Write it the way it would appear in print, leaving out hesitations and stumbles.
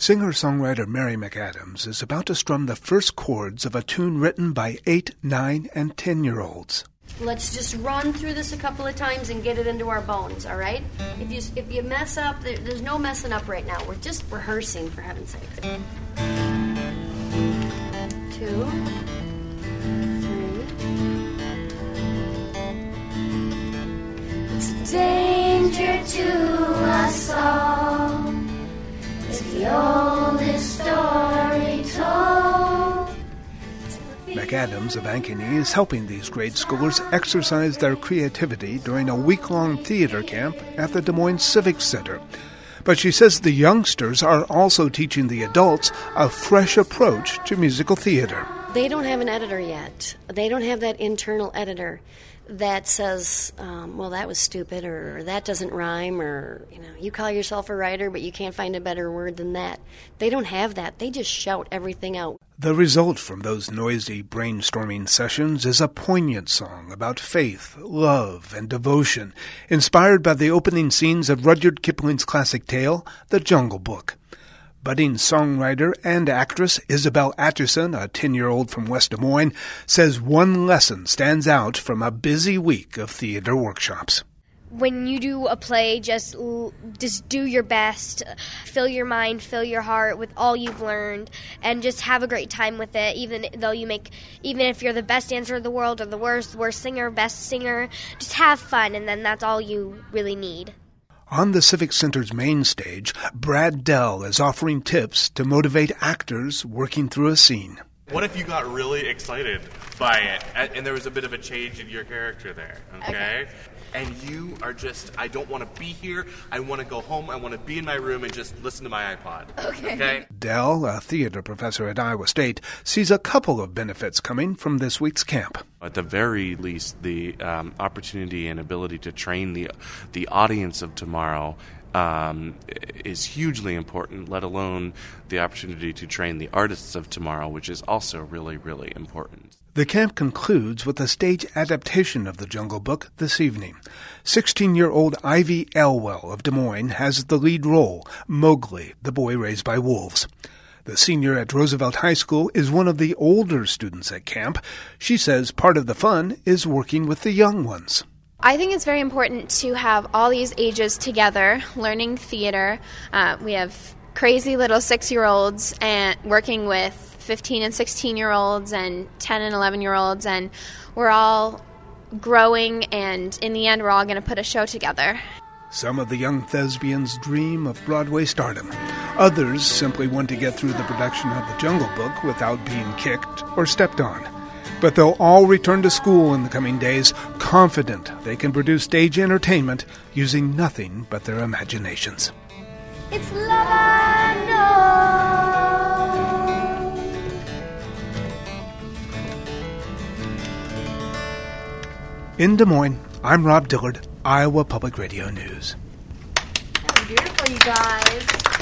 Singer-songwriter Mary McAdams is about to strum the first chords of a tune written by 8, 9, and 10-year-olds. Let's just run through this a couple of times and get it into our bones, all right? If you mess up, there's no messing up right now. We're just rehearsing, for heaven's sake. 2, 3. It's a danger to us all. It's the oldest story told. McAdams of Ankeny is helping these grade schoolers exercise their creativity during a week-long theater camp at the Des Moines Civic Center. But she says the youngsters are also teaching the adults a fresh approach to musical theater. They don't have an editor yet. They don't have that internal editor that says, well, that was stupid, or that doesn't rhyme, or, you call yourself a writer, but you can't find a better word than that. They don't have that. They just shout everything out. The result from those noisy brainstorming sessions is a poignant song about faith, love, and devotion, inspired by the opening scenes of Rudyard Kipling's classic tale, The Jungle Book. Budding songwriter and actress Isabel Atchison, a 10-year-old from West Des Moines, says one lesson stands out from a busy week of theater workshops. When you do a play, just do your best, fill your mind, fill your heart with all you've learned, and just have a great time with it, even if you're the best dancer in the world or the worst singer, best singer, just have fun, and then that's all you really need. On the Civic Center's main stage, Brad Dell is offering tips to motivate actors working through a scene. What if you got really excited by it, and there was a bit of a change in your character there, okay? And you are just, I don't want to be here, I want to go home, I want to be in my room and just listen to my iPod, okay? Dell, a theater professor at Iowa State, sees a couple of benefits coming from this week's camp. At the very least, the opportunity and ability to train the audience of tomorrow is hugely important, let alone the opportunity to train the artists of tomorrow, which is also really, really important. The camp concludes with a stage adaptation of The Jungle Book this evening. 16-year-old Ivy Elwell of Des Moines has the lead role, Mowgli, the boy raised by wolves. The senior at Roosevelt High School is one of the older students at camp. She says part of the fun is working with the young ones. I think it's very important to have all these ages together learning theater. We have crazy little 6-year-olds and working with 15 and 16-year-olds and 10 and 11-year-olds, and we're all growing, and in the end we're all going to put a show together. Some of the young thespians dream of Broadway stardom. Others simply want to get through the production of The Jungle Book without being kicked or stepped on. But they'll all return to school in the coming days, confident they can produce stage entertainment using nothing but their imaginations. It's love I know. In Des Moines, I'm Rob Dillard, Iowa Public Radio News. That was beautiful, you guys.